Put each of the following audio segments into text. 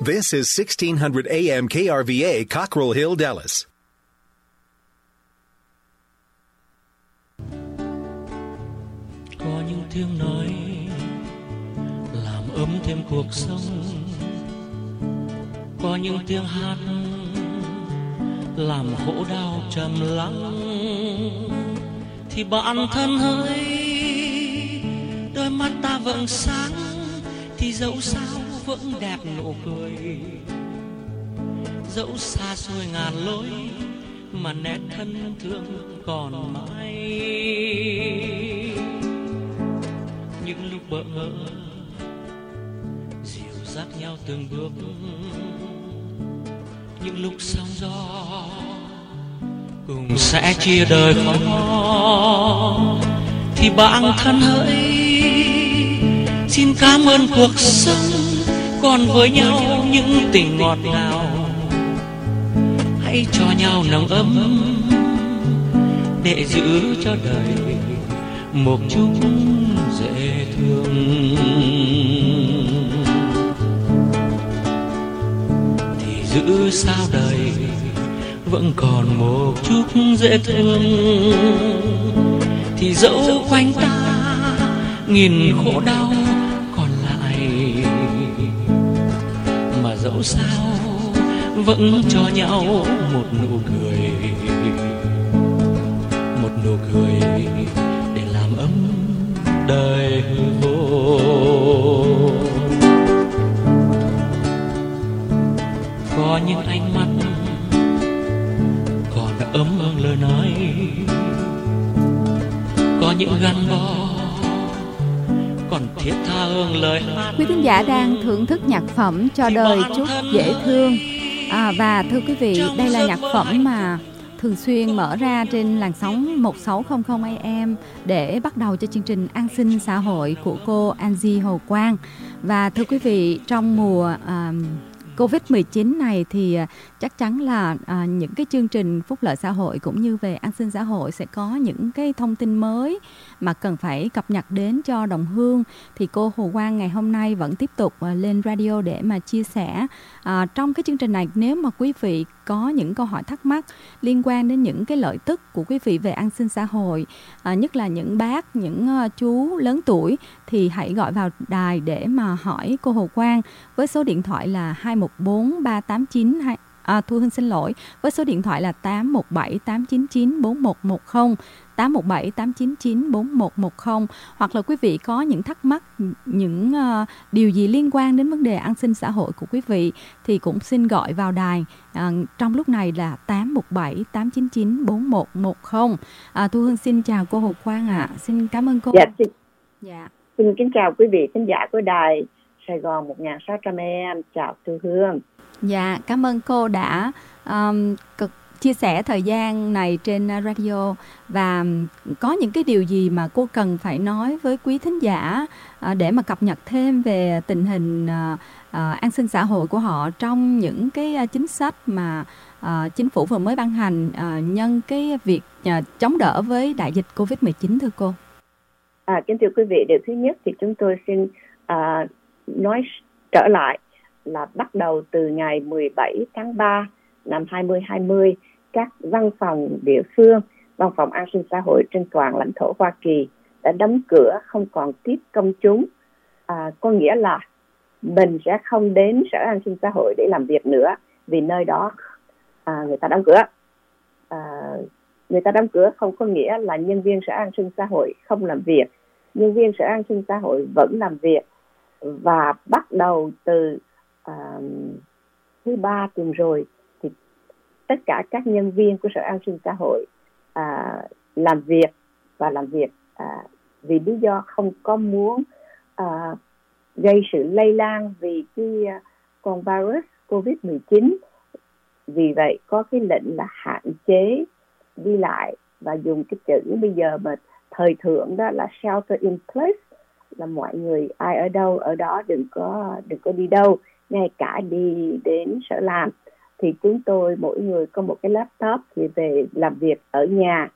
This is 1600 AM KRVA, Cockrell Hill, Dallas. Có những tiếng nói làm ấm thêm cuộc sống, có những tiếng hát làm khổ đau trầm lắng, thì bạn thân hỡi, đôi mắt ta vẫn sáng, thì dẫu sao vẫn đẹp nụ cười, dẫu xa xôi ngàn lối mà nét thân thương còn mãi. Những lúc bỡ ngỡ dìu dắt nhau từng bước, những lúc sóng gió cùng sẽ chia đời khó, thì bạn thân hỡi, xin cảm ơn cuộc sống còn với nhau những tình ngọt ngào. Hãy cho nhau nồng ấm để giữ cho đời một chút dễ thương. Thì giữ sao đời vẫn còn một chút dễ thương, thì dẫu quanh ta nghìn khổ đau còn lại, mà dẫu sao vẫn cho nhau một nụ cười, một nụ cười để làm ấm đời vô. Có những ánh mắt còn ấm hơn lời nói, có những gắn bó còn thiết tha hơn lời hát. Quý thính giả đang thưởng thức nhạc phẩm Cho đời chút dễ thương. Và thưa quý vị, đây là nhạc phẩm mà thường xuyên mở ra trên làn sóng 1600 AM để bắt đầu cho chương trình An sinh xã hội của cô Angie Hồ Quang. Và thưa quý vị, trong mùa Covid-19 này thì chắc chắn là những cái chương trình phúc lợi xã hội cũng như về an sinh xã hội sẽ có những cái thông tin mới mà cần phải cập nhật đến cho đồng hương. Thì cô Hồ Quang ngày hôm nay vẫn tiếp tục lên radio để mà chia sẻ. Trong cái chương trình này, nếu mà quý vị có những câu hỏi thắc mắc liên quan đến những cái lợi tức của quý vị về an sinh xã hội, nhất là những bác, những chú lớn tuổi, thì hãy gọi vào đài để mà hỏi cô Hồ Quang với số điện thoại là 214 389 Thu Hương xin lỗi, với số điện thoại là 817 899 4110, 817 899 4110. Hoặc là quý vị có những thắc mắc, những điều gì liên quan đến vấn đề an sinh xã hội của quý vị thì cũng xin gọi vào đài trong lúc này là 817 899 4110. Thu Hương xin chào cô Hồ Quang ạ. Xin cảm ơn cô. Xin kính chào quý vị khán giả của đài Sài Gòn 1600 AM. Chào Thu Hương. Dạ, cảm ơn cô đã chia sẻ thời gian này trên radio. Và có những cái điều gì mà cô cần phải nói với quý thính giả để mà cập nhật thêm về tình hình an sinh xã hội của họ trong những cái chính sách mà chính phủ vừa mới ban hành nhân cái việc chống đỡ với đại dịch Covid-19 thưa cô? Kính thưa quý vị, điều thứ nhất thì chúng tôi xin nói trở lại là bắt đầu từ ngày 17 tháng 3 năm 2020, các văn phòng địa phương, văn phòng an sinh xã hội trên toàn lãnh thổ Hoa Kỳ đã đóng cửa, không còn tiếp công chúng. Có nghĩa là mình sẽ không đến Sở An sinh xã hội để làm việc nữa, vì nơi đó người ta đóng cửa. Người ta đóng cửa không có nghĩa là nhân viên Sở An sinh xã hội không làm việc. Nhân viên Sở An sinh xã hội vẫn làm việc, và bắt đầu từ thứ ba tuần rồi thì tất cả các nhân viên của Sở An sinh xã hội làm việc vì lý do không có muốn gây sự lây lan vì cái con virus Covid-19. Vì vậy có cái lệnh là hạn chế đi lại, và dùng cái chữ bây giờ mà thời thượng đó là shelter in place, là mọi người ai ở đâu ở đó, đừng có đi đâu, ngay cả đi đến sở làm. Thì chúng tôi mỗi người có một cái laptop thì về làm việc ở nhà.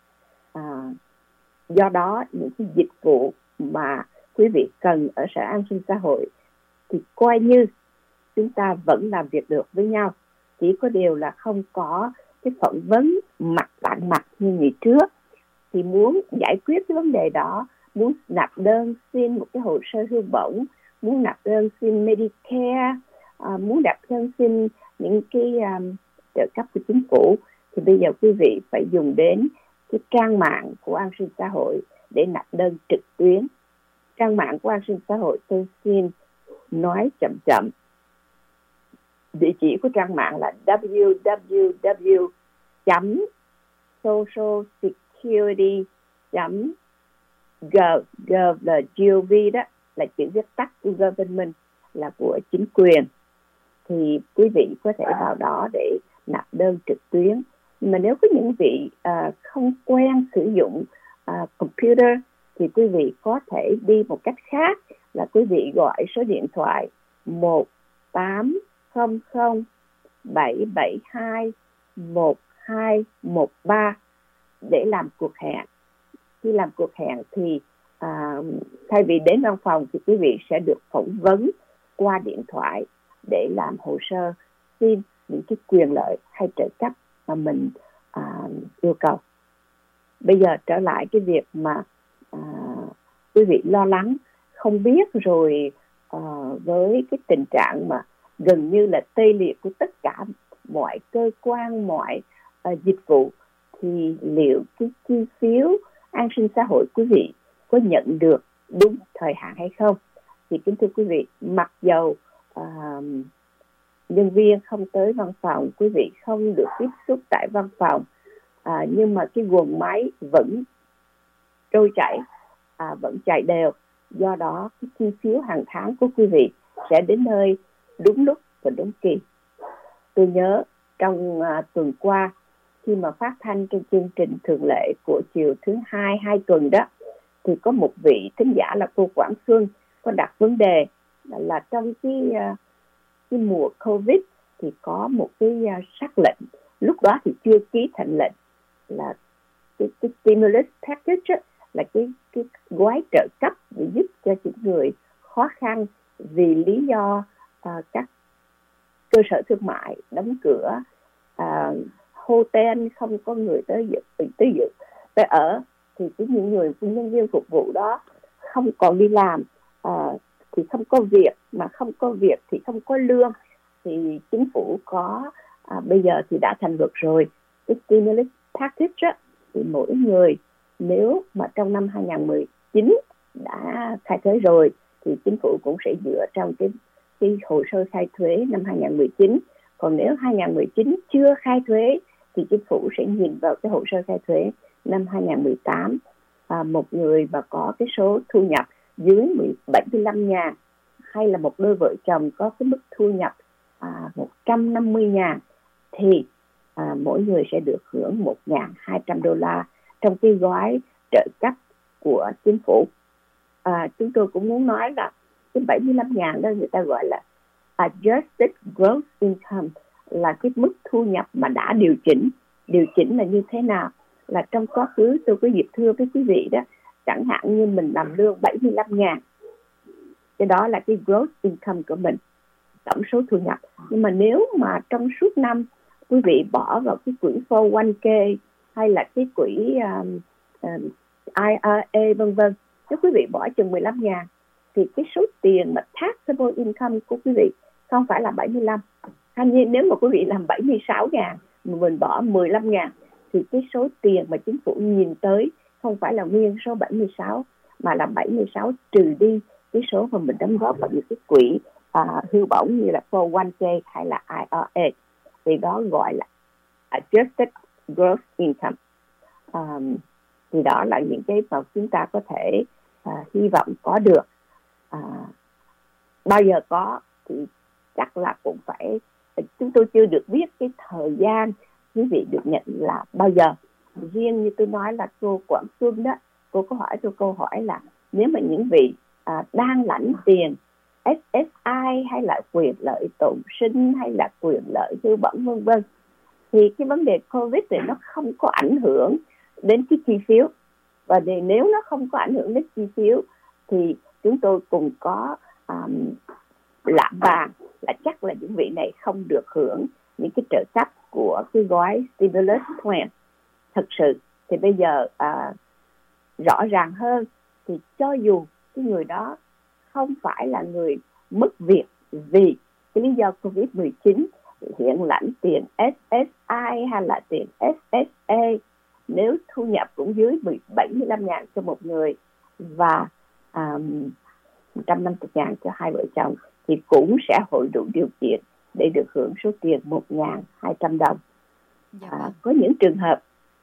Do đó những cái dịch vụ mà quý vị cần ở Sở An sinh xã hội thì coi như chúng ta vẫn làm việc được với nhau. Chỉ có điều là không có cái phỏng vấn mặt bạn mặt như ngày trước. Thì muốn giải quyết cái vấn đề đó, muốn nạp đơn xin một cái hồ sơ hưu bổng, muốn nạp đơn xin Medicare, muốn nạp đơn xin những cái trợ cấp của chính phủ, thì bây giờ quý vị phải dùng đến cái trang mạng của An sinh xã hội để nạp đơn trực tuyến. Trang mạng của An sinh xã hội, tôi xin nói chậm chậm. Địa chỉ của trang mạng là www.socialsecurity.gov đó, là chữ viết tắt của government, là của chính quyền. Thì quý vị có thể vào đó để nạp đơn trực tuyến. Nhưng mà nếu có những vị không quen sử dụng computer thì quý vị có thể đi một cách khác, là quý vị gọi số điện thoại 1-800-772-1213 để làm cuộc hẹn. Khi làm cuộc hẹn thì thay vì đến văn phòng thì quý vị sẽ được phỏng vấn qua điện thoại để làm hồ sơ xin những cái quyền lợi hay trợ cấp mà mình yêu cầu. Bây giờ trở lại cái việc mà quý vị lo lắng, không biết rồi với cái tình trạng mà gần như là tê liệt của tất cả mọi cơ quan, mọi dịch vụ, thì liệu cái chi phiếu an sinh xã hội quý vị có nhận được đúng thời hạn hay không? Thì kính thưa quý vị, mặc dầu nhân viên không tới văn phòng, quý vị không được tiếp xúc tại văn phòng, nhưng mà cái guồng máy vẫn trôi chảy, vẫn chạy đều. Do đó cái chi phiếu hàng tháng của quý vị sẽ đến nơi đúng lúc và đúng kỳ. Tôi nhớ trong tuần qua, khi mà phát thanh trên chương trình thường lệ của chiều thứ hai tuần đó, thì có một vị thính giả là cô Quảng Xuân có đặt vấn đề là trong cái mùa Covid thì có một cái sắc lệnh, lúc đó thì chưa ký thành lệnh, là cái stimulus package đó, là cái gói trợ cấp để giúp cho những người khó khăn vì lý do các cơ sở thương mại đóng cửa, hotel không có người tới ở, thì những người nhân viên phục vụ đó không còn đi làm, thì không có việc, mà không có việc thì không có lương. Thì chính phủ có bây giờ thì đã thành luật rồi, cái stimulus package đó, thì mỗi người nếu mà trong năm 2019 đã khai thuế rồi thì chính phủ cũng sẽ dựa trong cái hồ sơ khai thuế năm 2019. Còn nếu 2019 chưa khai thuế thì chính phủ sẽ nhìn vào cái hồ sơ khai thuế năm 2018. Một người mà có cái số thu nhập dưới 75.000 hay là một đôi vợ chồng có cái mức thu nhập 150.000 thì mỗi người sẽ được hưởng $1.200 trong cái gói trợ cấp của chính phủ. Chúng tôi cũng muốn nói là cái 75.000 đó người ta gọi là adjusted gross income, là cái mức thu nhập mà đã điều chỉnh. Điều chỉnh là như thế nào? Là trong quá khứ tôi có dịp thưa với quý vị đó, chẳng hạn như mình làm lương 75.000, cái đó là cái gross income của mình, tổng số thu nhập. Nhưng mà nếu mà trong suốt năm quý vị bỏ vào cái quỹ 401k hay là cái quỹ IRA vân vân, nếu quý vị bỏ chừng 15.000 thì cái số tiền mà taxable income của quý vị không phải là 75. Hay như nếu mà quý vị làm 76.000 mà mình bỏ 15.000 thì cái số tiền mà chính phủ nhìn tới không phải là nguyên số 76 mà là 76 trừ đi cái số mà mình đóng góp vào những cái quỹ hưu bổng như là 401k hay là IRA, thì đó gọi là adjusted gross income. Thì đó là những cái mà chúng ta có thể hy vọng có được. Bao giờ có thì chắc là cũng phải, chúng tôi chưa được biết cái thời gian quý vị được nhận là bao giờ. Riêng như tôi nói là cô Quảng Xuân đó, cô có hỏi tôi câu hỏi là nếu mà những vị đang lãnh tiền SSI hay là quyền lợi tồn sinh hay là quyền lợi hưu bổng vân vân, thì cái vấn đề Covid thì nó không có ảnh hưởng đến cái chi phiếu. Và nếu nó không có ảnh hưởng đến chi phiếu thì chúng tôi cùng có lạm vàng là chắc là những vị này không được hưởng những cái trợ cấp của cái gói stimulus plan. Thực sự thì bây giờ rõ ràng hơn, thì cho dù cái người đó không phải là người mất việc vì cái lý do Covid-19, hiện lãnh tiền SSI hay là tiền SSA, nếu thu nhập cũng dưới 75.000 cho một người và 150.000 cho hai vợ chồng, thì cũng sẽ hội đủ điều kiện để được hưởng số tiền 1.200 đồng. Có những trường hợp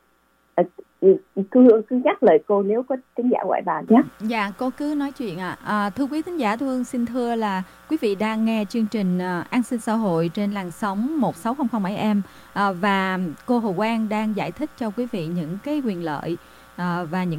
cứ nhắc lời cô nếu có thính giả gọi bàn nhé. Dạ, cô cứ nói chuyện ạ. Thưa quý thính giả, Thu Hương xin thưa là quý vị đang nghe chương trình An sinh xã hội trên làn sóng 1600 AM, và cô Hồ Quang đang giải thích cho quý vị những cái quyền lợi và những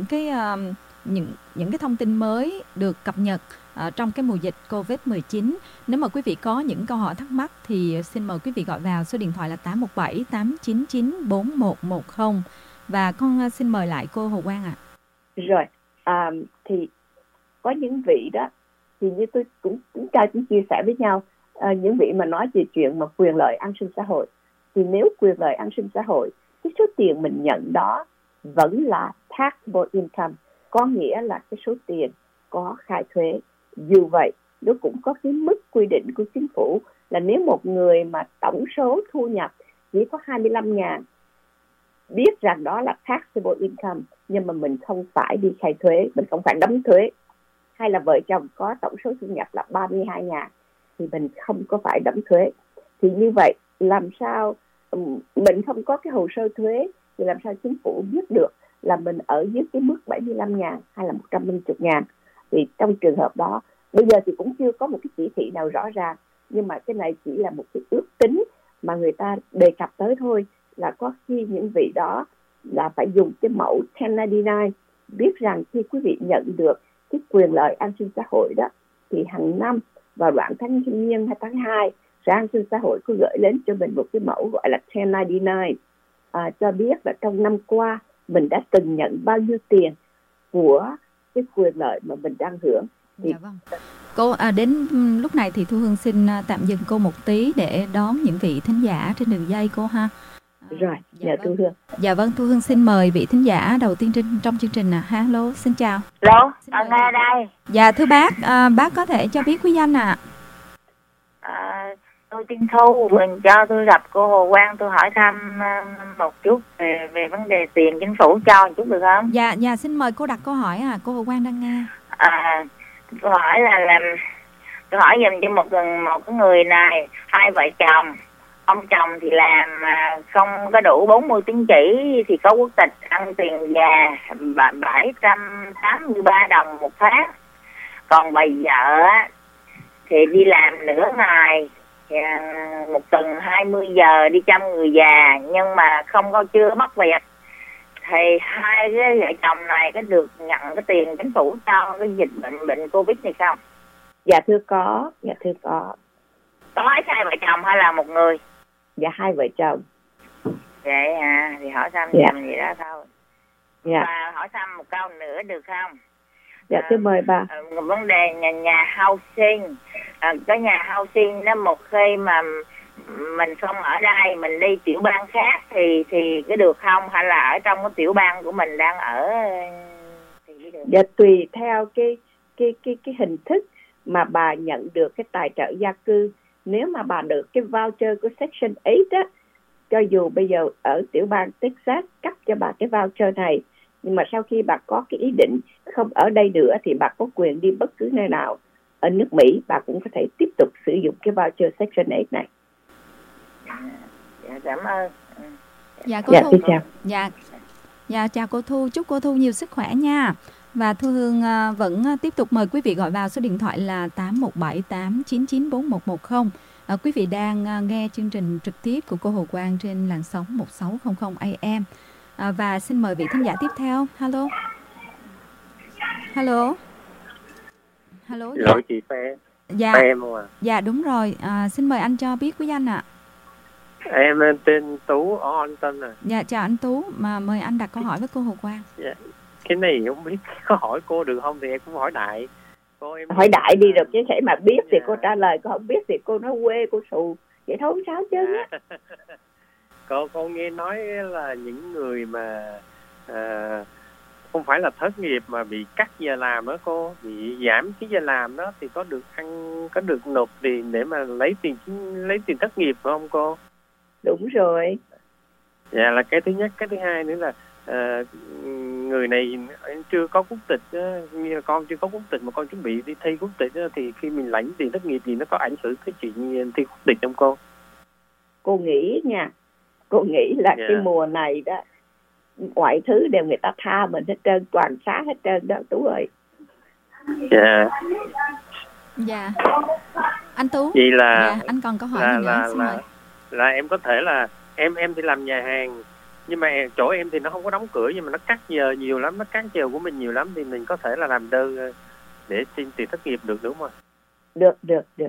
cái thông tin mới được cập nhật trong cái mùa dịch Covid-19. Nếu mà quý vị có những câu hỏi thắc mắc thì xin mời quý vị gọi vào số điện thoại là 817 899 4110. Và con xin mời lại cô Hồ Quang ạ. Rồi, thì có những vị đó, thì như tôi cũng chia sẻ với nhau, những vị mà nói về chuyện mà quyền lợi an sinh xã hội, thì nếu quyền lợi an sinh xã hội, cái số tiền mình nhận đó vẫn là taxable income, có nghĩa là cái số tiền có khai thuế. Dù vậy, nó cũng có cái mức quy định của chính phủ là nếu một người mà tổng số thu nhập chỉ có 25.000, biết rằng đó là taxable income, nhưng mà mình không phải đi khai thuế, mình không phải đóng thuế, hay là vợ chồng có tổng số thu nhập là 32.000 thì mình không có phải đóng thuế. Thì như vậy làm sao mình không có cái hồ sơ thuế thì làm sao chính phủ biết được là mình ở dưới cái mức 75.000 hay là 150.000? Thì trong trường hợp đó, bây giờ thì cũng chưa có một cái chỉ thị nào rõ ràng, nhưng mà cái này chỉ là một cái ước tính mà người ta đề cập tới thôi, là có khi những vị đó là phải dùng cái mẫu 1099. Biết rằng khi quý vị nhận được cái quyền lợi an sinh xã hội đó, thì hàng năm vào đoạn tháng Giêng hay tháng 2, Sở An sinh xã hội có gửi đến cho mình một cái mẫu gọi là 1099, cho biết là trong năm qua mình đã từng nhận bao nhiêu tiền của cái quyền lợi mà mình đang hưởng. Thì... Dạ vâng. Cô đến lúc này thì Thu Hương xin tạm dừng cô một tí để đón những vị thính giả trên đường dây cô ha. Rồi, nhờ Thu Hương. Dạ vâng, Thu Hương xin mời vị thính giả đầu tiên trong chương trình. Hello, xin chào. Hello, nghe đây. Dạ thưa bác có thể cho biết quý danh ạ? Tôi Tiên Thu, mình cho tôi gặp cô Hồ Quang, tôi hỏi thăm một chút về vấn đề tiền chính phủ cho một chút được không? Dạ xin mời cô đặt câu hỏi cô Hồ Quang đang nghe. Câu hỏi là tôi hỏi dùm cho một cái người này, hai vợ chồng. Ông chồng thì làm không có đủ 40 tín chỉ thì có quốc tịch, ăn tiền già 783 đồng một tháng. Còn bà vợ thì đi làm nửa ngày, một tuần 20 giờ đi chăm người già, nhưng mà chưa mất việc. Thì hai cái vợ chồng này có được nhận cái tiền chính phủ cho cái dịch bệnh Covid này không? Dạ thưa có. Có hai vợ chồng hay là một người? Dạ hai vợ chồng. Vậy thì hỏi thăm gì đó thôi. Dạ. Và hỏi thăm một câu nữa được không? Dạ thưa mời bà. Vấn đề nhà housing, cái nhà housing nó một khi mà mình không ở đây, mình đi tiểu bang khác thì có được không, hay là ở trong cái tiểu bang của mình đang ở thì được? Dạ tùy theo cái hình thức mà bà nhận được cái tài trợ gia cư. Nếu mà bà được cái voucher của Section 8 á, cho dù bây giờ ở tiểu bang Texas cấp cho bà cái voucher này, nhưng mà sau khi bà có cái ý định không ở đây nữa thì bà có quyền đi bất cứ nơi nào ở nước Mỹ, bà cũng có thể tiếp tục sử dụng cái voucher Section 8 này. Dạ, cảm ơn. Dạ cô Thu. Chào. Dạ chào cô Thu, chúc cô Thu nhiều sức khỏe nha. Và Thu Hương vẫn tiếp tục mời quý vị gọi vào số điện thoại là 817 899 4110. Quý vị đang nghe chương trình trực tiếp của cô Hồ Quang trên làn sóng 1600 AM. Và xin mời vị thính giả tiếp theo. Hello. Rồi chị Phe. Dạ. Phe em không ạ? Dạ đúng rồi. Xin mời anh cho biết quý danh ạ. Em tên Tú ở Anton à. Dạ chào anh Tú, mà mời anh đặt câu hỏi với cô Hồ Quang. Dạ. Cái này không biết có hỏi cô được không thì em cũng hỏi đại. Cô em hỏi đại đi được chứ, thể mà biết thì cô trả lời, cô không biết thì cô nói quê cô xù, vậy thôi không sao chứ á. Cô nghe nói là những người mà không phải là thất nghiệp mà bị cắt giờ làm đó cô, bị giảm cái giờ làm đó thì có được có được nộp tiền để mà lấy tiền thất nghiệp phải không cô? Đúng rồi. Dạ, là cái thứ nhất. Cái thứ hai nữa là người này chưa có quốc tịch á, như là con chưa có quốc tịch mà con chuẩn bị đi thi quốc tịch á, thì khi mình lãnh tiền thất nghiệp thì nó có ảnh hưởng cái chuyện thi quốc tịch không cô? Cô nghĩ là cái mùa này đó mọi thứ đều người ta tha mình hết trơn, toàn xá hết trơn đó Tú ơi. Dạ anh Tú. Vậy là dạ, anh còn câu hỏi gì nữa? Xin mời. Là em có thể là em thì làm nhà hàng, nhưng mà chỗ em thì nó không có đóng cửa, nhưng mà nó cắt giờ nhiều lắm, nó cắt giờ của mình nhiều lắm, thì mình có thể là làm đơn để xin tiền thất nghiệp được đúng không? Được.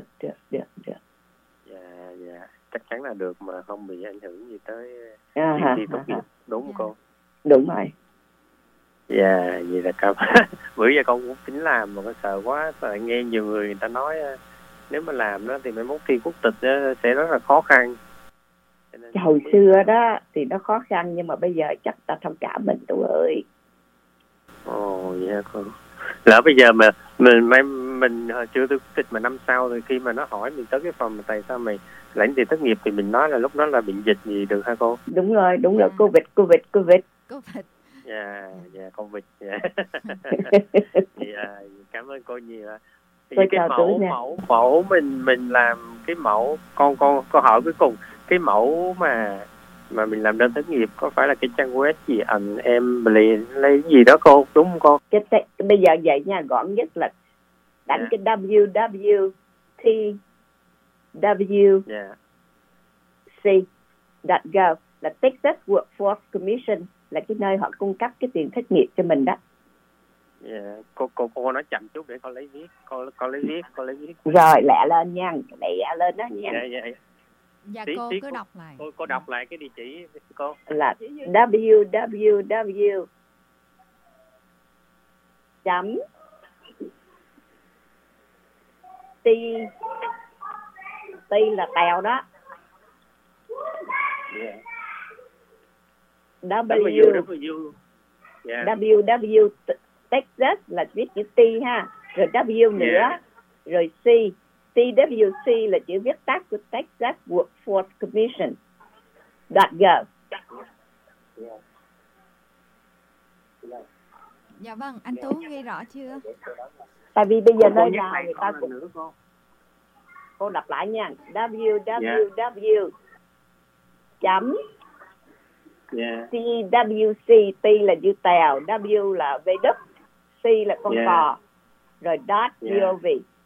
Dạ, chắc chắn là được mà không bị ảnh hưởng gì tới tiền tốt nghiệp, đúng không cô? Đúng rồi. Dạ, vậy là cảm bữa giờ con cũng tính làm mà con sợ quá, sợ nghe nhiều người ta nói nếu mà làm đó thì mai mốt thi quốc tịch sẽ rất là khó khăn. Hồi xưa đó thì nó khó khăn, nhưng mà bây giờ chắc ta thông cảm mình Tú ơi. Ồ, dạ con. Lỡ bây giờ mà mình chưa thi quốc tịch mà năm sau thì khi mà nó hỏi mình tới cái phòng mà tại sao mày lãnh tiền thất nghiệp thì mình nói là lúc đó là bệnh dịch gì được hả cô? Đúng rồi, Covid. Dạ, con vịt. Dạ. Cảm ơn cô nhiều ạ. Thì cái mẫu mình làm cái mẫu con hỏi cuối cùng, cái mẫu mà mình làm đơn thất nghiệp có phải là cái trang web gì em lấy gì đó cô, đúng không cô? Bây giờ vậy nha, gọn nhất là đánh cái www.twc.gov là Texas Workforce Commission, là cái nơi họ cung cấp cái tiền thất nghiệp cho mình đó. Cô nói chậm chút để con lấy viết. Rồi lẹ lên nha, đó nha. Dạ cô cứ đọc lại. Cô đọc lại cái địa chỉ cô. Là www. T là tèo đó. www Texas là viết chữ T ha, rồi W nữa, rồi C. TWC là chữ viết tắt của Texas Workforce Commission .gov. Dạ vâng, anh Tú ghi rõ chưa? Tại vì bây giờ nơi nào người ta cũng... Cô đọc lại nha. www. TWC, T là chữ tèo, W là V đất, C là con cò, rồi .gov.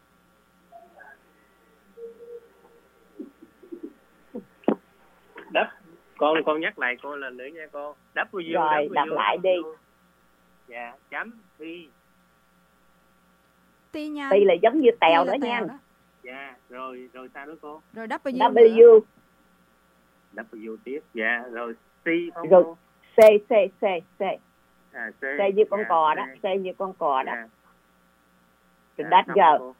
Con nhắc lại cô lần nữa nha cô. Rồi đọc lại đi. Dạ, chấm T nha. T là giống như tèo đó nha. Dạ, rồi sao nữa cô? Rồi W tiếp. Dạ, rồi C không rồi cô? C. C như con cò đó, C như con cò đó. Rồi .gov.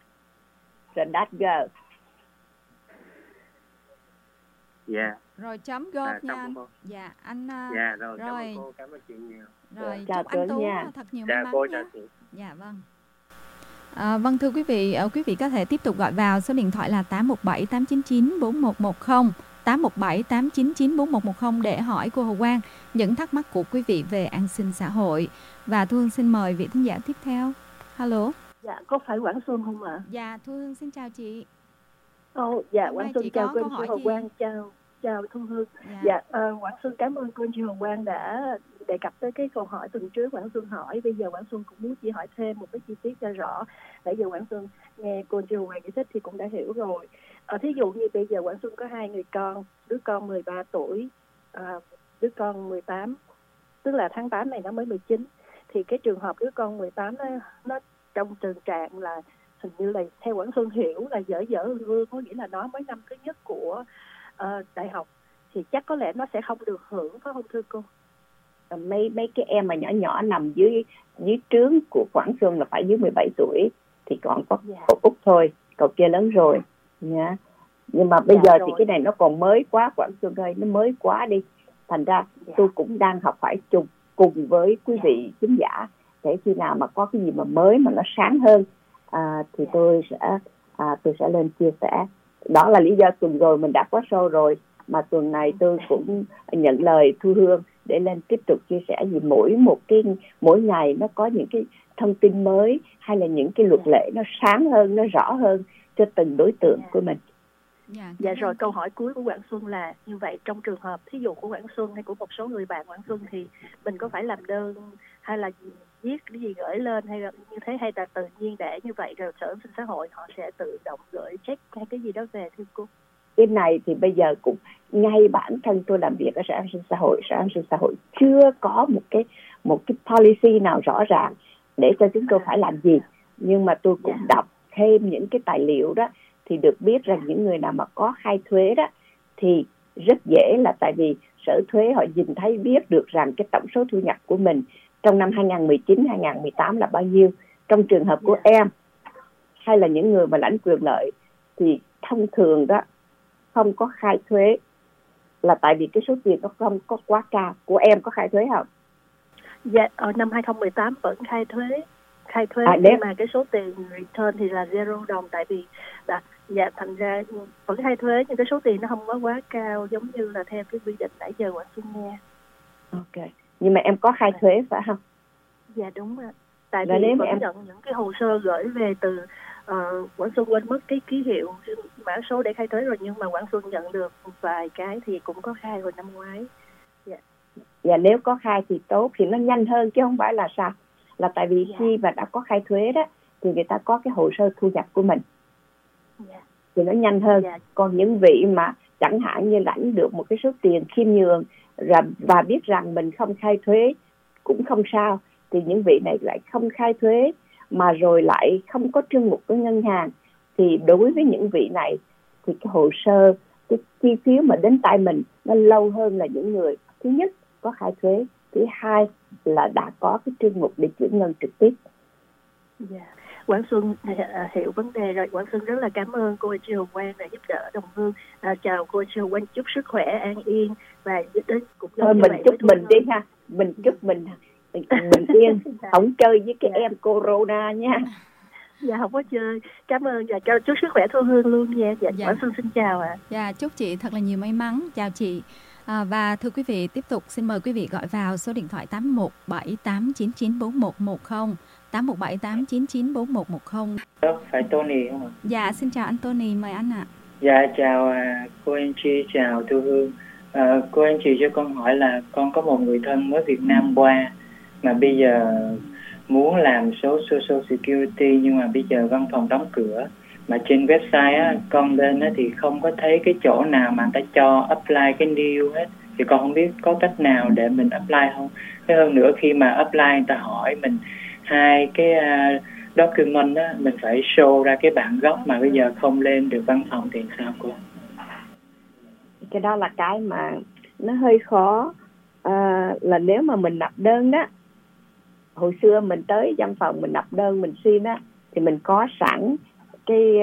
Dạ. Rồi .gov nha anh. Dạ anh. Dạ rồi. Cảm ơn cô, cảm ơn chị nhiều. Rồi chúc anh Tú thật nhiều may mắn nha. Dạ vâng. Vâng thưa quý vị có thể tiếp tục gọi vào số điện thoại là 817 899 4110, 817 899 4110 để hỏi cô Hồ Quang những thắc mắc của quý vị về an sinh xã hội. Và Thu Hương xin mời vị thính giả tiếp theo. Hello. Dạ, có phải Quảng Xuân không ạ? Dạ, Thu Hương xin chào chị. Quảng Xuân chào cô Hồ Quang, chào Thu Hương. Quảng Xuân cảm ơn cô Hồ Quang đã đề cập tới cái câu hỏi tuần trước Quảng Xuân hỏi. Bây giờ Quảng Xuân cũng muốn chỉ hỏi thêm một cái chi tiết cho rõ. Nãy giờ Quảng Xuân nghe cô Hồ Quang giải thích thì cũng đã hiểu rồi. Thí dụ như bây giờ Quảng Xuân có 2 người con, đứa con 13 tuổi, đứa con 18, tức là tháng 8 này nó mới 19. Thì cái trường hợp đứa con 18 nó trong tình trạng là hình như là theo Quảng Xuân hiểu là dở vương, có nghĩa là nó mới năm thứ nhất của đại học, thì chắc có lẽ nó sẽ không được hưởng, phải không thưa cô? Mấy cái em mà nhỏ nằm dưới trướng của Quảng Xuân là phải dưới 17 tuổi thì còn có cậu Út thôi, cậu kia lớn rồi nha. Nhưng mà bây giờ rồi. Thì cái này nó còn mới quá Quảng Xuân ơi, nó mới quá đi. Thành ra tôi cũng đang học hỏi chung cùng với quý vị khán giả, để khi nào mà có cái gì mà mới mà nó sáng hơn thì tôi sẽ lên chia sẻ. Đó là lý do tuần rồi mình đã có show rồi, mà tuần này tôi cũng nhận lời Thu Hương để lên tiếp tục chia sẻ, vì mỗi ngày nó có những cái thông tin mới, hay là những cái luật lệ nó sáng hơn, nó rõ hơn cho từng đối tượng của mình. Dạ rồi, câu hỏi cuối của Quảng Xuân là như vậy, trong trường hợp thí dụ của Quảng Xuân hay của một số người bạn Quảng Xuân thì mình có phải làm đơn hay là viết cái gì gửi lên hay là như thế, hay là tự nhiên để như vậy rồi Sở An sinh xã hội họ sẽ tự động gửi check hay cái gì đó về thưa cô? Cái này thì bây giờ cũng ngay bản thân tôi làm việc ở Sở An sinh xã hội chưa có một cái policy nào rõ ràng để cho chúng tôi phải làm gì. Nhưng mà tôi cũng đọc thêm những cái tài liệu đó thì được biết rằng những người nào mà có khai thuế đó thì rất dễ, là tại vì Sở Thuế họ nhìn thấy biết được rằng cái tổng số thu nhập của mình trong năm 2019-2018 là bao nhiêu. Trong trường hợp của em hay là những người mà lãnh quyền lợi thì thông thường đó không có khai thuế, là tại vì cái số tiền nó không có quá cao. Của em có khai thuế không? Dạ, ở năm 2018 vẫn khai thuế nhưng mà cái số tiền return thì là 0 đồng, tại vì thành ra vẫn khai thuế nhưng cái số tiền nó không có quá cao giống như là theo cái quy định nãy giờ Quảng Xuân nghe. Ok, nhưng mà em có khai thuế phải không? Dạ đúng rồi. Tại vì vẫn nhận những cái hồ sơ gửi về từ Quảng Xuân quên mất cái ký hiệu mã số để khai thuế rồi, nhưng mà Quảng Xuân nhận được vài cái thì cũng có khai hồi năm ngoái. Dạ, nếu có khai thì tốt, thì nó nhanh hơn chứ không phải là sao. Là tại vì khi mà đã có khai thuế đó thì người ta có cái hồ sơ thu nhập của mình thì nó nhanh hơn. Còn những vị mà chẳng hạn như lãnh được một cái số tiền khiêm nhường và biết rằng mình không khai thuế cũng không sao, thì những vị này lại không khai thuế mà rồi lại không có trương mục của ngân hàng, thì đối với những vị này thì cái hồ sơ, cái chi phí mà đến tay mình nó lâu hơn là những người thứ nhất có khai thuế, thứ hai là đã có cái trương mục để chuyển ngân trực tiếp. Quảng Xuân hiểu vấn đề rồi. Quảng Xuân rất là cảm ơn cô Tri Hồng Quang đã giúp đỡ đồng hương. Chào cô Tri Hồng Quang, chúc sức khỏe an yên và đến cũng thôi mình chúc mình đi ha, mình chúc mình yên, không chơi với cái em corona nha. Dạ không có chơi. Cảm ơn và chúc sức khỏe Thu Hương luôn nha. Quảng Xuân xin chào ạ. Dạ, chúc chị thật là nhiều may mắn. Chào chị. Và thưa quý vị, tiếp tục xin mời quý vị gọi vào số điện thoại 8178994110, 8178994110. Phải Tony không ạ? Dạ, xin chào anh Tony, mời anh ạ. Dạ, chào cô Angie, chào Thu Hương. Cô Angie cho con hỏi là con có một người thân mới Việt Nam qua mà bây giờ muốn làm số Social Security, nhưng mà bây giờ văn phòng đóng cửa. Mà trên website á, con lên á, thì không có thấy cái chỗ nào mà người ta cho apply cái new hết. Thì con không biết có cách nào để mình apply không. Thế hơn nữa khi mà apply người ta hỏi mình hai cái document á, mình phải show ra cái bản gốc mà bây giờ không lên được văn phòng thì sao cô? Cái đó là cái mà nó hơi khó. Là nếu mà mình nộp đơn đó, hồi xưa mình tới văn phòng mình nộp đơn mình xin á, thì mình có sẵn cái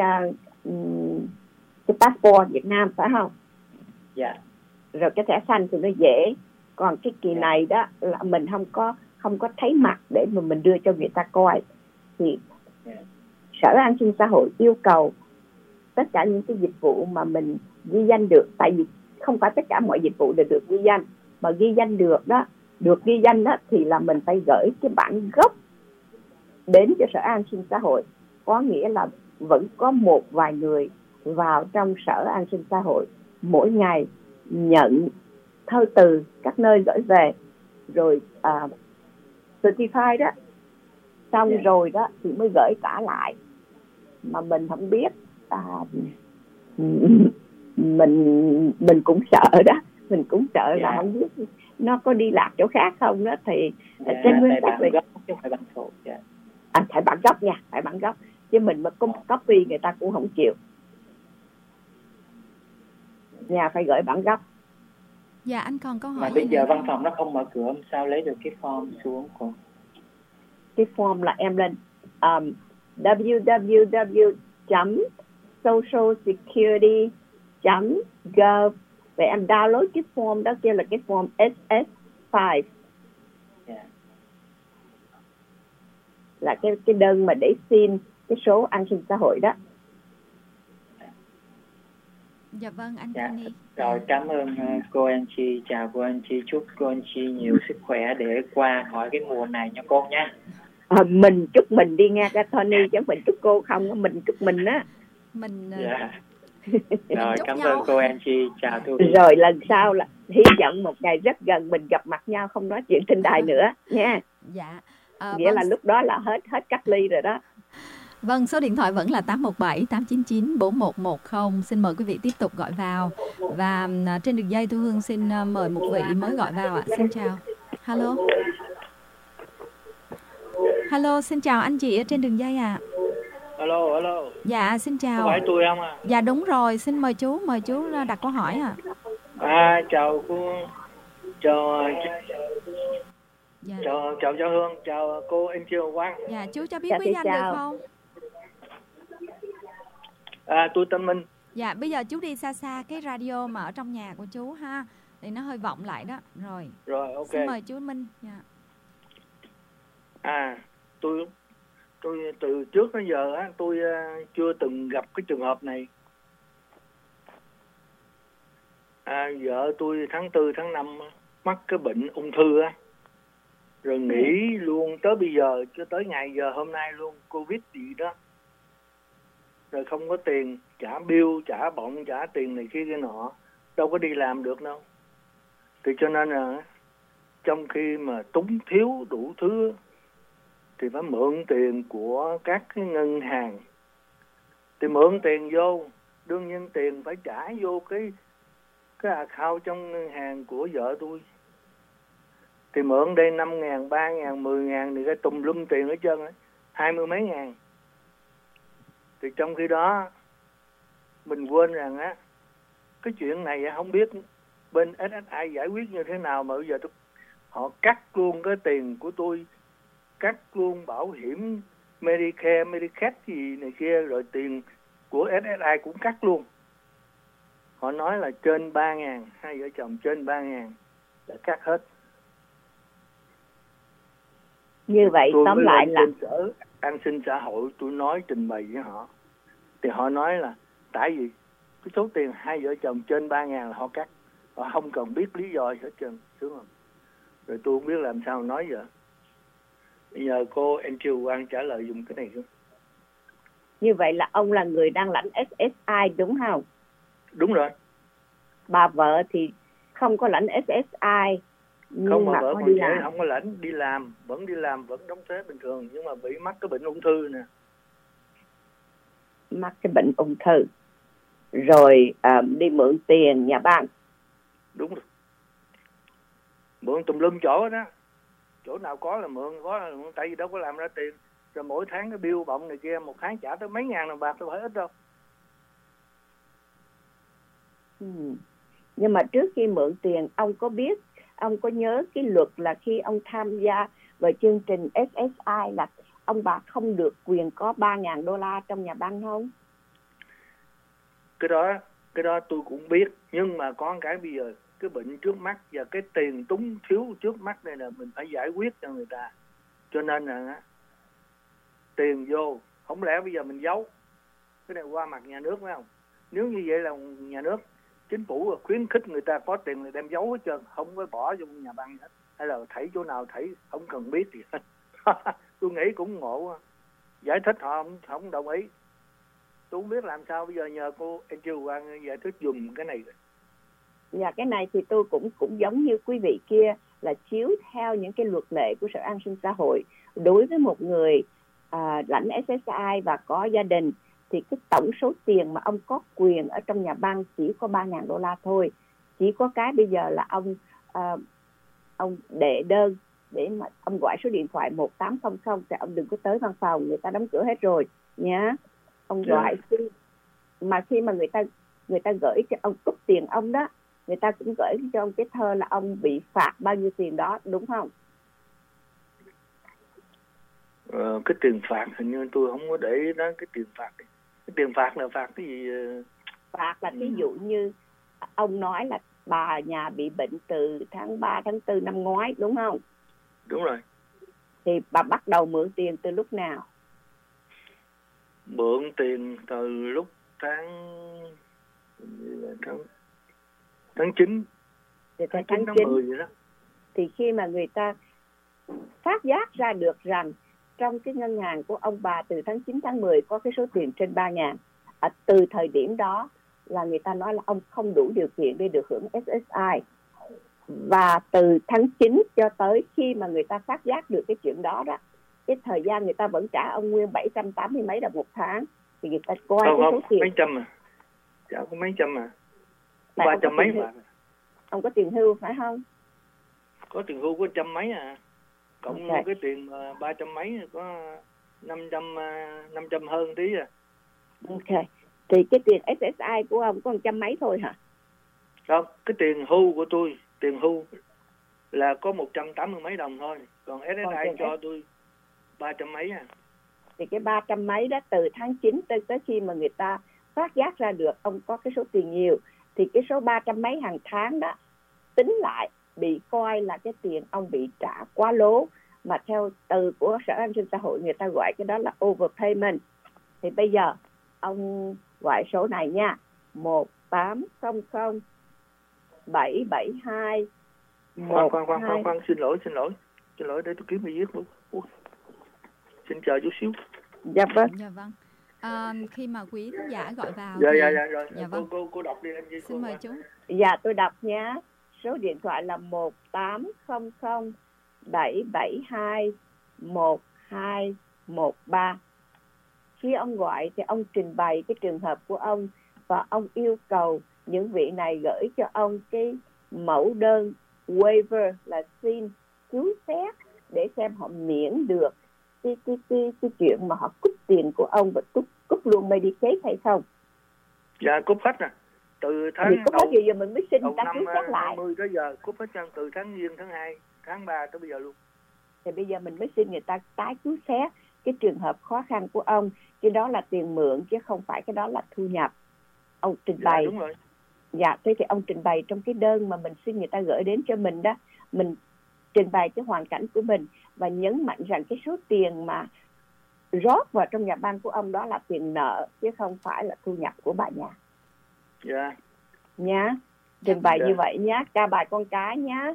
passport Việt Nam phải không? Dạ. Rồi cái thẻ xanh thì nó dễ. Còn cái kỳ này đó là mình không có thấy mặt để mà mình đưa cho người ta coi. Thì Sở An sinh xã hội yêu cầu tất cả những cái dịch vụ mà mình ghi danh được, tại vì không phải tất cả mọi dịch vụ đều được ghi danh, mà ghi danh được ghi danh đó thì là mình phải gửi cái bản gốc đến cho Sở An sinh xã hội. Có nghĩa là vẫn có một vài người vào trong Sở An sinh xã hội mỗi ngày nhận thơ từ các nơi gửi về, rồi certify đó, xong rồi đó thì mới gửi trả lại. Mà mình không biết, mình cũng sợ đó, mình cũng sợ là không biết nó có đi lạc chỗ khác không đó. Thì trên nguyên tắc là phải bản số. Phải bản gốc nha, phải bản gốc, chứ mình mà copy người ta cũng không chịu. Nhà phải gửi bản gốc. Dạ, anh còn câu hỏi. Mà bây giờ văn phòng nó không mở cửa, sao lấy được cái form xuống cô? Cái form là em lên www.socialsecurity.gov. Vậy em download cái form đó kia là cái form SS5. Là cái đơn mà để xin cái số an sinh xã hội đó. Dạ vâng, anh Dạ. Tony. Rồi, cảm ơn cô Angie. Chào cô Angie. Chúc cô Angie nhiều sức khỏe để qua khỏi cái mùa này nha cô nha. Mình chúc mình đi nghe cái Tony, chứ mình chúc cô không, mình chúc mình á. Mình Dạ. Rồi, cảm ơn cô Angie. Chào Thu. Rồi lần sau là hy vọng một ngày rất gần mình gặp mặt nhau, không nói chuyện trên đài nữa nha. Dạ. Nghĩa là lúc đó là hết cách ly rồi đó. Vâng, số điện thoại vẫn là 817-899-4110. Xin mời quý vị tiếp tục gọi vào. Và trên đường dây Thu Hương xin mời một vị mới gọi vào ạ. Xin chào. Hello. Hello, xin chào anh chị ở trên đường dây ạ. Hello. Dạ, xin chào. Có phải tôi không ạ? Dạ đúng rồi, xin mời chú đặt câu hỏi ạ. Chào cô. Chào cháu Hương, chào cô Angie Quang. Dạ, chú cho biết quý danh được không? Tôi tên Minh. Dạ, bây giờ chú đi xa cái radio mà ở trong nhà của chú ha, thì nó hơi vọng lại đó. Rồi, ok. Xin mời chú Minh. Dạ. Tôi từ trước đến giờ á, tôi chưa từng gặp cái trường hợp này. Vợ tôi tháng 4, tháng 5 mắc cái bệnh ung thư á, rồi nghỉ luôn tới bây giờ, cho tới ngày giờ hôm nay luôn, Covid gì đó. Rồi không có tiền trả bill, trả bọng, trả tiền này kia nọ, đâu có đi làm được đâu. Thì cho nên là trong khi mà túng thiếu đủ thứ thì phải mượn tiền của các cái ngân hàng. Thì mượn tiền vô, đương nhiên tiền phải trả vô cái account trong ngân hàng của vợ tôi. Thì mượn đây 5.000, 3.000, 10.000 thì cái tùm lum tiền hết trơn ấy, 20 mấy ngàn. Thì trong khi đó mình quên rằng á, cái chuyện này không biết bên SSI giải quyết như thế nào, mà bây giờ họ cắt luôn cái tiền của tôi, cắt luôn bảo hiểm Medicare, Medicaid gì này kia, rồi tiền của SSI cũng cắt luôn. Họ nói là trên 3.000, hai vợ chồng trên 3.000 đã cắt hết. Như vậy tôi tóm lại là Sở An sinh xã hội tôi nói trình bày với họ, thì họ nói là tại vì cái số tiền hai vợ chồng trên 3.000 là họ cắt, họ không cần biết lý do hết trơn, đúng không? Rồi tôi không biết làm sao nói giờ. Bây giờ cô Angie Quang trả lời dùng cái này không? Như vậy là ông là người đang lãnh SSI đúng không? Đúng rồi. Bà vợ thì không có lãnh SSI, nhưng không, mà vợ có còn đi trẻ, làm. không có lãnh, đi làm, vẫn đóng thuế bình thường, nhưng mà bị mắc cái bệnh ung thư nè. Mắc cái bệnh ung thư. Rồi đi mượn tiền nhà băng. Đúng rồi. Mượn tùm lum chỗ đó. Chỗ nào có là mượn, tại vì đâu có làm ra tiền. Rồi mỗi tháng cái bill bọng này kia, một tháng trả tới mấy ngàn đồng bạc, đâu phải ít đâu. Nhưng mà trước khi mượn tiền, ông có biết, ông có nhớ cái luật là khi ông tham gia vào chương trình SSI là ông bà không được quyền có $3.000 trong nhà băng không? Cái đó tôi cũng biết, nhưng mà có cái bây giờ cái bệnh trước mắt và cái tiền túng thiếu trước mắt này là mình phải giải quyết cho người ta. Cho nên là tiền vô, không lẽ bây giờ mình giấu cái này qua mặt nhà nước phải không? Nếu như vậy là nhà nước, chính phủ khuyến khích người ta có tiền thì đem giấu hết trơn, không có bỏ vô nhà băng hết, hay là thảy chỗ nào thảy không cần biết gì hết. Tôi nghĩ cũng ngộ. Giải thích họ không đồng ý. Tôi không biết làm sao, bây giờ nhờ cô Angie Quang giải thích dùm cái này. Dạ, cái này thì tôi cũng giống như quý vị kia, là chiếu theo những cái luật lệ của Sở An sinh xã hội. Đối với một người lãnh SSI và có gia đình thì cái tổng số tiền mà ông có quyền ở trong nhà băng chỉ có $3.000 thôi. Chỉ có cái bây giờ là ông đệ đơn để mà ông gọi số điện thoại 1800 thì ông đừng có tới văn phòng, người ta đóng cửa hết rồi nhá. Ông gọi mà khi mà người ta gửi cho ông cúp tiền ông đó, người ta cũng gửi cho ông cái thơ là ông bị phạt bao nhiêu tiền đó, đúng không? Cái tiền phạt hình như tôi không có để ý đến cái tiền phạt. Cái tiền phạt là phạt cái gì? Phạt là ví dụ như ông nói là bà nhà bị bệnh từ tháng 3, tháng 4 năm ngoái, đúng không? Đúng rồi. Thì bà bắt đầu mượn tiền từ lúc nào? Mượn tiền từ lúc tháng 9. Thì tháng 9 tháng 10 vậy đó. Thì khi mà người ta phát giác ra được rằng trong cái ngân hàng của ông bà từ tháng 9, tháng 10 có cái số tiền trên 3.000, từ thời điểm đó là người ta nói là ông không đủ điều kiện để được hưởng SSI. Và từ tháng 9 cho tới khi mà người ta phát giác được cái chuyện đó đó, cái thời gian người ta vẫn trả ông nguyên 780 mấy đồng một tháng, thì người ta coi cái số tiền. Mấy trăm à? Trả có mấy trăm à? 300 mấy mà. Ông có tiền hưu phải không? Có tiền hưu có trăm mấy à. Cộng cái tiền 300 mấy có 500 hơn tí à. Ok. Thì cái tiền SSI của ông có 100 mấy thôi hả? Không, cái tiền hưu của tôi, tiền hưu là có 180 mấy đồng thôi. Còn SSI cho tôi 300 mấy à. Thì cái 300 mấy đó từ tháng 9 tới khi mà người ta phát giác ra được ông có cái số tiền nhiều, thì cái số 300 mấy hàng tháng đó tính lại bị coi là cái tiền ông bị trả quá lố, mà theo từ của Sở An sinh Xã hội người ta gọi cái đó là overpayment. Thì bây giờ ông gọi số này nha, 1800 772 Khoan, xin lỗi để tôi kiếm cái viết luôn. Xin chờ chút xíu. Dạ vâng. Khi mà quý thính giả gọi vào rồi. Dạ vâng. Cô đọc đi em. Xin mời chú. Dạ tôi đọc nhé. Số điện thoại là 1800 772 1213. Khi ông gọi thì ông trình bày cái trường hợp của ông và ông yêu cầu những vị này gửi cho ông cái mẫu đơn waiver là xin cứu xét để xem họ miễn được cái chuyện mà họ cúp tiền của ông và cúp luôn Medicaid hay không. Dạ cúp hết nè. Từ tháng cúp hết giờ mình mới xin ta cứu xét lại. 20 tới giờ cúp hết từ tháng Giêng, tháng 2, tháng 3 tới bây giờ luôn. Thì bây giờ mình mới xin người ta tái cứu xét cái trường hợp khó khăn của ông, chứ đó là tiền mượn chứ không phải cái đó là thu nhập. Ông trình bày. Đúng rồi. Dạ, thế thì ông trình bày trong cái đơn mà mình xin người ta gửi đến cho mình đó, mình trình bày cái hoàn cảnh của mình và nhấn mạnh rằng cái số tiền mà rót vào trong nhà băng của ông đó là tiền nợ chứ không phải là thu nhập của bà nhà. Dạ. Nhá, trình bày như vậy nhá, ca bài con cái nhá.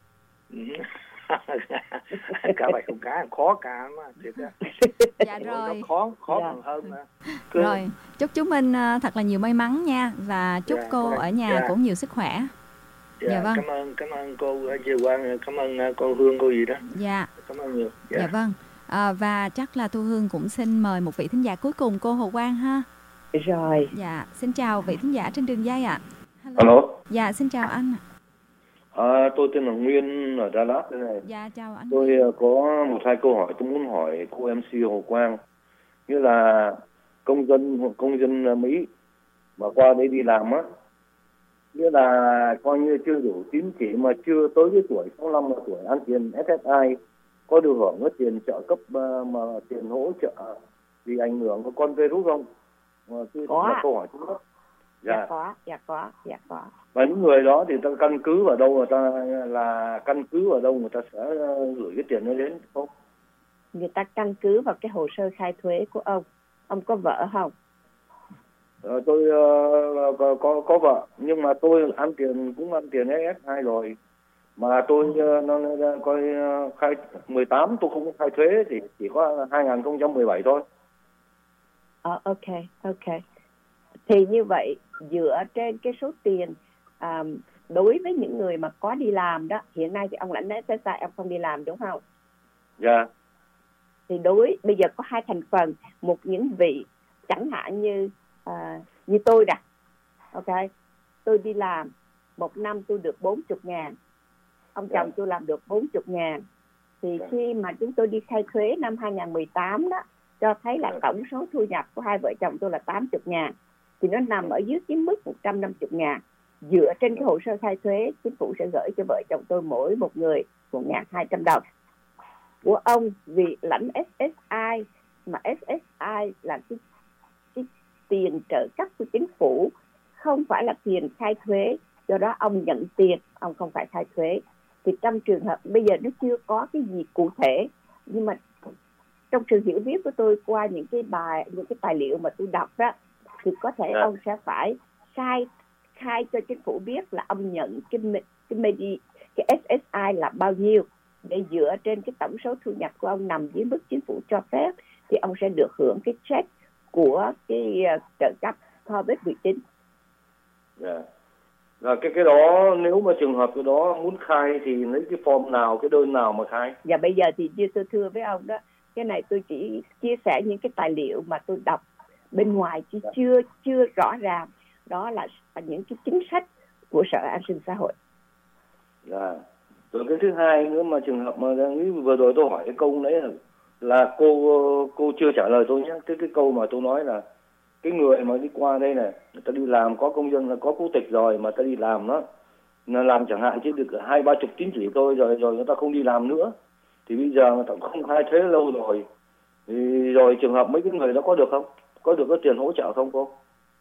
Ca bài con cái khó ca mà thiệt á. Dạ rồi. Nó khó còn hơn mà. Rồi, chúc chú Minh thật là nhiều may mắn nha, và chúc cô ở nhà cũng nhiều sức khỏe. Dạ vâng. Cảm ơn cô Chị Quang, cảm ơn cô Hương, cô gì đó. Dạ. Cảm ơn nhiều. Dạ vâng. Và chắc là Thu Hương cũng xin mời một vị thính giả cuối cùng, cô Hồ Quang ha. Rồi. Dạ, xin chào vị thính giả trên đường dây ạ. Alo. Dạ, xin chào anh. Tôi tên là Nguyên ở Đà Lạt đây này. Dạ, chào anh. Tôi có 1-2 câu hỏi tôi muốn hỏi cô MC Hồ Quang. Như là công dân Mỹ mà qua đây đi làm á, như là coi như chưa đủ tín chỉ mà chưa tới cái tuổi 65 là tuổi ăn tiền SSI, có được hưởng cái tiền trợ cấp mà tiền hỗ trợ vì ảnh hưởng của con virus không? Có. Là câu hỏi thứ nhất. Dạ có. Và những người đó thì ta căn cứ vào đâu, người ta sẽ gửi cái tiền nó đến không? Người ta căn cứ vào cái hồ sơ khai thuế của ông. Ông có vợ không? Tôi có vợ, nhưng mà tôi ăn tiền SSI rồi. Mà tôi coi khai 18 tôi không khai thuế thì chỉ có 2017 thôi. Ok. Thì như vậy dựa trên cái số tiền đối với những người mà có đi làm đó, hiện nay thì ông lãnh SSI ông không đi làm đúng không? Dạ. Thì bây giờ có hai thành phần, một những vị chẳng hạn như tôi đã, ok, tôi đi làm một năm tôi được 40.000, ông chồng tôi làm được 40.000, thì khi mà chúng tôi đi khai thuế năm 2018 đó, cho thấy là tổng số thu nhập của hai vợ chồng tôi là 80.000, thì nó nằm ở dưới cái mức 150.000. Dựa trên cái hồ sơ khai thuế, chính phủ sẽ gửi cho vợ chồng tôi mỗi một người 1.200 đồng. của ông vì lãnh SSI, mà SSI là cái tiền trợ cấp của chính phủ, không phải là tiền khai thuế, do đó ông nhận tiền, ông không phải khai thuế. Thì trong trường hợp bây giờ nó chưa có cái gì cụ thể, nhưng mà trong sự hiểu biết của tôi qua những cái tài liệu mà tôi đọc đó, thì có thể ông sẽ phải khai cho chính phủ biết là ông nhận cái SSI là bao nhiêu, để dựa trên cái tổng số thu nhập của ông nằm dưới mức chính phủ cho phép thì ông sẽ được hưởng cái check của cái trợ cấp COVID-19. Là cái đó, nếu mà trường hợp cái đó muốn khai thì lấy cái form nào, cái đơn nào mà khai? Và bây giờ thì như tôi thưa với ông đó, cái này tôi chỉ chia sẻ những cái tài liệu mà tôi đọc bên ngoài, chứ chưa rõ ràng đó là những cái chính sách của Sở An sinh xã hội. Rồi cái thứ hai nữa mà trường hợp mà vừa rồi tôi hỏi cái câu đấy là cô chưa trả lời tôi nhé. Cái câu mà tôi nói là cái người mà đi qua đây này, người ta đi làm có công dân, là có quốc tịch rồi mà ta đi làm nó làm chẳng hạn chỉ được 20-30 tín chỉ thôi, rồi người ta không đi làm nữa, thì bây giờ người ta không khai thuế lâu rồi, thì rồi trường hợp mấy cái người đó có được không? Có được cái tiền hỗ trợ không cô?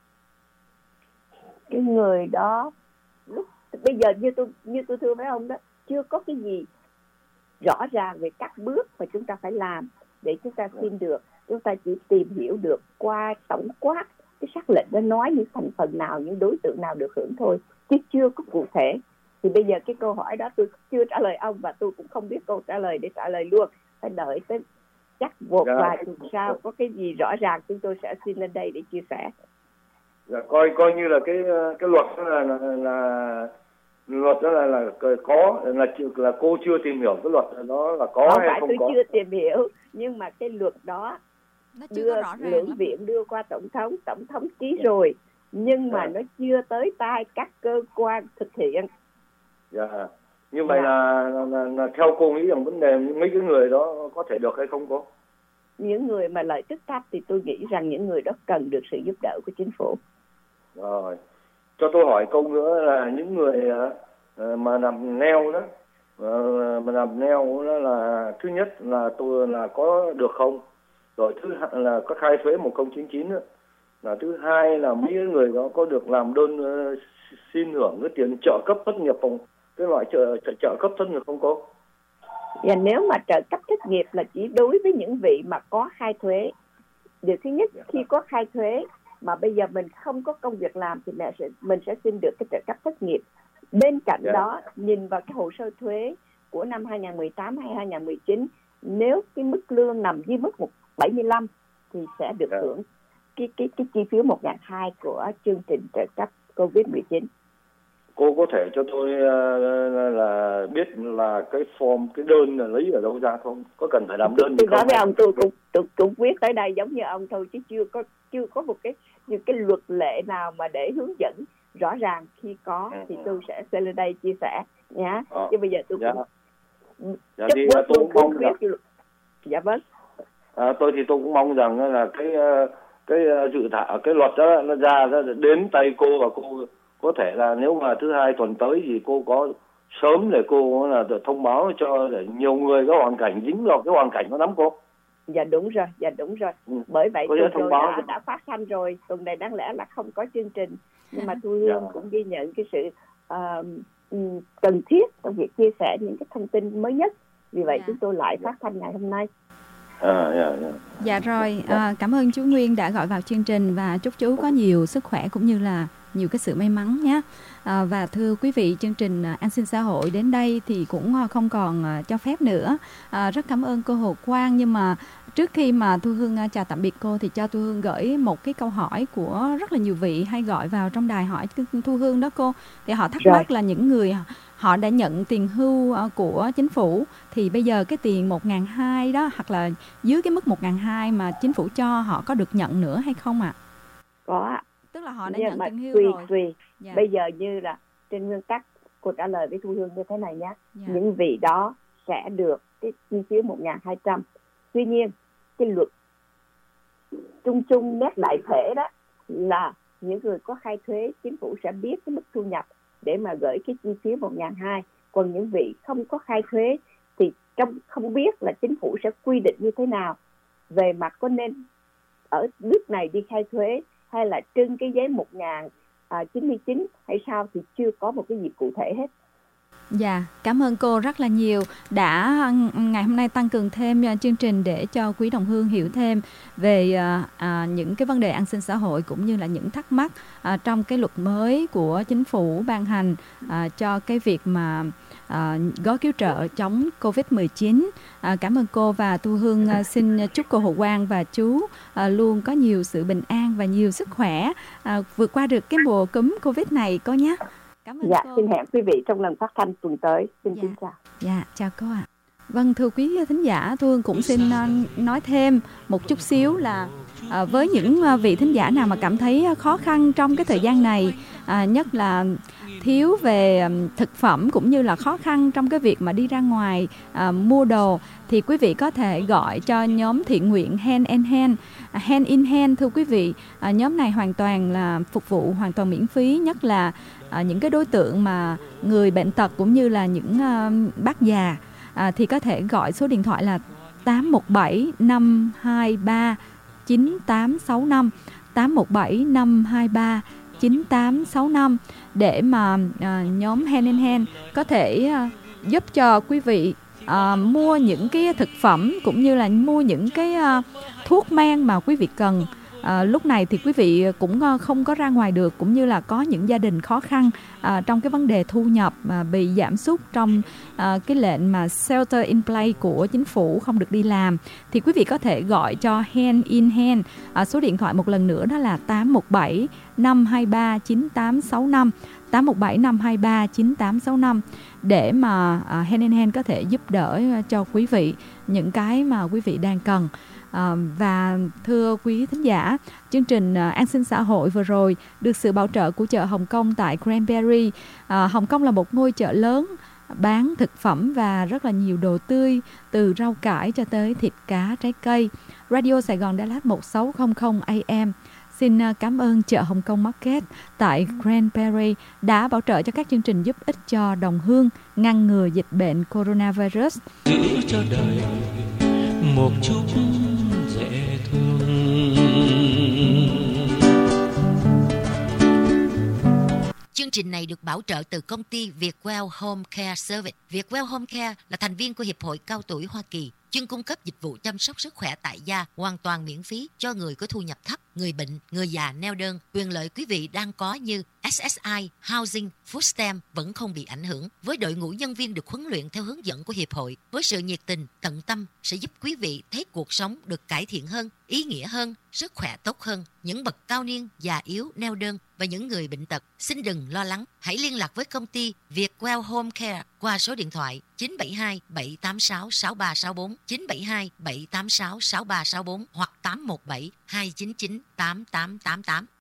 Cái người đó bây giờ như tôi thưa với ông đó, chưa có cái gì rõ ràng về các bước mà chúng ta phải làm để chúng ta xin được. Chúng ta chỉ tìm hiểu được qua tổng quát cái sắc lệnh nó nói những thành phần nào, những đối tượng nào được hưởng thôi, chứ chưa có cụ thể. Thì bây giờ cái câu hỏi đó tôi chưa trả lời ông, và tôi cũng không biết câu trả lời để trả lời luôn. Phải đợi tới chắc một vài tuần sau có cái gì rõ ràng chúng tôi sẽ xin lên đây để chia sẻ. Coi như là cái luật đó là luật đó là có, là cô chưa tìm hiểu cái luật đó là có không hay phải không tôi có. chưa tìm hiểu, nhưng mà cái luật đó Lưỡng viện đưa qua tổng thống ký rồi, nhưng mà nó chưa tới tay các cơ quan thực hiện. Như vậy là theo cô nghĩ rằng vấn đề mấy cái người đó có thể được hay không cô? Những người mà lợi tức thấp thì tôi nghĩ rằng những người đó cần được sự giúp đỡ của chính phủ. Rồi, cho tôi hỏi câu nữa là những người mà làm nail đó, mà làm nail đó là thứ nhất là tôi là có được không? Rồi thứ hai là có khai thuế 1099 nữa. Là thứ hai là mấy người đó có được làm đơn xin hưởng cái tiền trợ cấp thất nghiệp không? Cái loại trợ cấp thất nghiệp không cô? Và nếu mà trợ cấp thất nghiệp là chỉ đối với những vị mà có khai thuế. Điều thứ nhất, khi có khai thuế mà bây giờ mình không có công việc làm thì mình sẽ xin được cái trợ cấp thất nghiệp. Bên cạnh đó, nhìn vào cái hồ sơ thuế của năm 2018 hay 2019, nếu cái mức lương nằm dưới mức 75 thì sẽ được hưởng cái chi phiếu 1.200 của chương trình trợ cấp COVID-19. Cô có thể cho tôi là biết là cái form, cái đơn là lấy ở đâu ra không? Có cần phải làm đơn gì không? Tôi nói với ông, tôi cũng viết tới đây giống như ông thôi, chứ chưa có một cái luật lệ nào mà để hướng dẫn rõ ràng. Khi có thì tôi sẽ lên đây chia sẻ nhá. Chứ bây giờ tôi cũng tôi mong rằng vâng. Tôi cũng mong rằng là cái dự thảo cái luật đó nó ra đến tay cô, và cô có thể là nếu mà thứ hai tuần tới thì cô có sớm để cô là thông báo cho để nhiều người có hoàn cảnh dính vào cái hoàn cảnh đó lắm cô. Dạ đúng rồi. Bởi vậy tôi đã phát thanh rồi. Tuần này đáng lẽ là không có chương trình, nhưng mà Thu Hương cũng ghi nhận cái sự cần thiết trong việc chia sẻ những cái thông tin mới nhất. Vì vậy chúng tôi lại phát thanh ngày hôm nay. Dạ rồi, cảm ơn chú Nguyên đã gọi vào chương trình, và chúc chú có nhiều sức khỏe cũng như là nhiều cái sự may mắn nhé. Và thưa quý vị, chương trình An sinh xã hội đến đây thì cũng không còn cho phép nữa. Rất cảm ơn cô Hồ Quang, nhưng mà trước khi mà Thu Hương chào tạm biệt cô thì cho Thu Hương gửi một cái câu hỏi của rất là nhiều vị hay gọi vào trong đài hỏi Thu Hương đó cô. Thì họ thắc mắc là những người họ đã nhận tiền hưu của chính phủ thì bây giờ cái tiền 1.200 đó, hoặc là dưới cái mức 1.200 mà chính phủ cho, họ có được nhận nữa hay không ạ? Có ạ. Tức là họ đã nhận tiền hưu rồi. Tùy. Bây giờ như là trên nguyên tắc, cô trả lời với Thu Hương như thế này nhé. Những vị đó sẽ được cái chi phiếu 1.200. Tuy nhiên cái luật chung nét đại thể đó là những người có khai thuế, chính phủ sẽ biết cái mức thu nhập để mà gửi cái chi phiếu 1.200. Còn những vị không có khai thuế thì không biết là chính phủ sẽ quy định như thế nào về mặt có nên ở nước này đi khai thuế hay là trưng cái giấy 1099 hay sao thì chưa có một cái gì cụ thể hết. Dạ, cảm ơn cô rất là nhiều đã ngày hôm nay tăng cường thêm chương trình để cho quý đồng hương hiểu thêm về những cái vấn đề an sinh xã hội cũng như là những thắc mắc trong cái luật mới của chính phủ ban hành cho cái việc mà gói cứu trợ chống Covid-19. Cảm ơn cô và Thu Hương xin chúc cô Hồ Quang và chú luôn có nhiều sự bình an và nhiều sức khỏe vượt qua được cái mùa cúm Covid này cô nhé. Cảm ơn cô. Xin hẹn quý vị trong lần phát thanh tuần tới. Xin chào. Dạ, chào cô ạ. Vâng, thưa quý thính giả, Thu Hương cũng xin nói thêm một chút xíu là với những vị thính giả nào mà cảm thấy khó khăn trong cái thời gian này, nhất là thiếu về thực phẩm cũng như là khó khăn trong cái việc mà đi ra ngoài mua đồ, thì quý vị có thể gọi cho nhóm thiện nguyện Hand in Hand. Thưa quý vị, nhóm này hoàn toàn là phục vụ hoàn toàn miễn phí, nhất là những cái đối tượng mà người bệnh tật cũng như là những bác già, thì có thể gọi số điện thoại là 817 523 9865 817 523 9865 để mà nhóm Hand in Hand có thể giúp cho quý vị mua những cái thực phẩm cũng như là mua những cái thuốc men mà quý vị cần. Lúc này thì quý vị cũng không có ra ngoài được, cũng như là có những gia đình khó khăn trong cái vấn đề thu nhập bị giảm sút trong cái lệnh mà shelter in place của chính phủ, không được đi làm, thì quý vị có thể gọi cho Hand in Hand. Số điện thoại một lần nữa đó là 817 523 9865 817 523 9865 để mà Hand in Hand có thể giúp đỡ cho quý vị những cái mà quý vị đang cần. Và thưa quý thính giả, chương trình an sinh xã hội vừa rồi được sự bảo trợ của chợ Hồng Kông tại Cranberry. Hồng Kông là một ngôi chợ lớn bán thực phẩm và rất là nhiều đồ tươi, từ rau cải cho tới thịt cá, trái cây. Radio Sài Gòn Đà Lạt 1600 AM xin cảm ơn chợ Hồng Kông Market tại Cranberry đã bảo trợ cho các chương trình giúp ích cho đồng hương ngăn ngừa dịch bệnh coronavirus. Giữ cho đời một chút dễ thương. Chương trình này được bảo trợ từ công ty Vietwell Home Care Service. Vietwell Home Care là thành viên của Hiệp hội Cao tuổi Hoa Kỳ, chuyên cung cấp dịch vụ chăm sóc sức khỏe tại gia hoàn toàn miễn phí cho người có thu nhập thấp, người bệnh, người già neo đơn. Quyền lợi quý vị đang có như SSI, Housing, Food Stamp vẫn không bị ảnh hưởng. Với đội ngũ nhân viên được huấn luyện theo hướng dẫn của Hiệp hội, với sự nhiệt tình, tận tâm sẽ giúp quý vị thấy cuộc sống được cải thiện hơn, ý nghĩa hơn, sức khỏe tốt hơn. Những bậc cao niên, già yếu, neo đơn và những người bệnh tật, xin đừng lo lắng. Hãy liên lạc với công ty Vietwell Home Care qua số điện thoại 972 786 6364, 972 786 6364 hoặc 817 299 8888.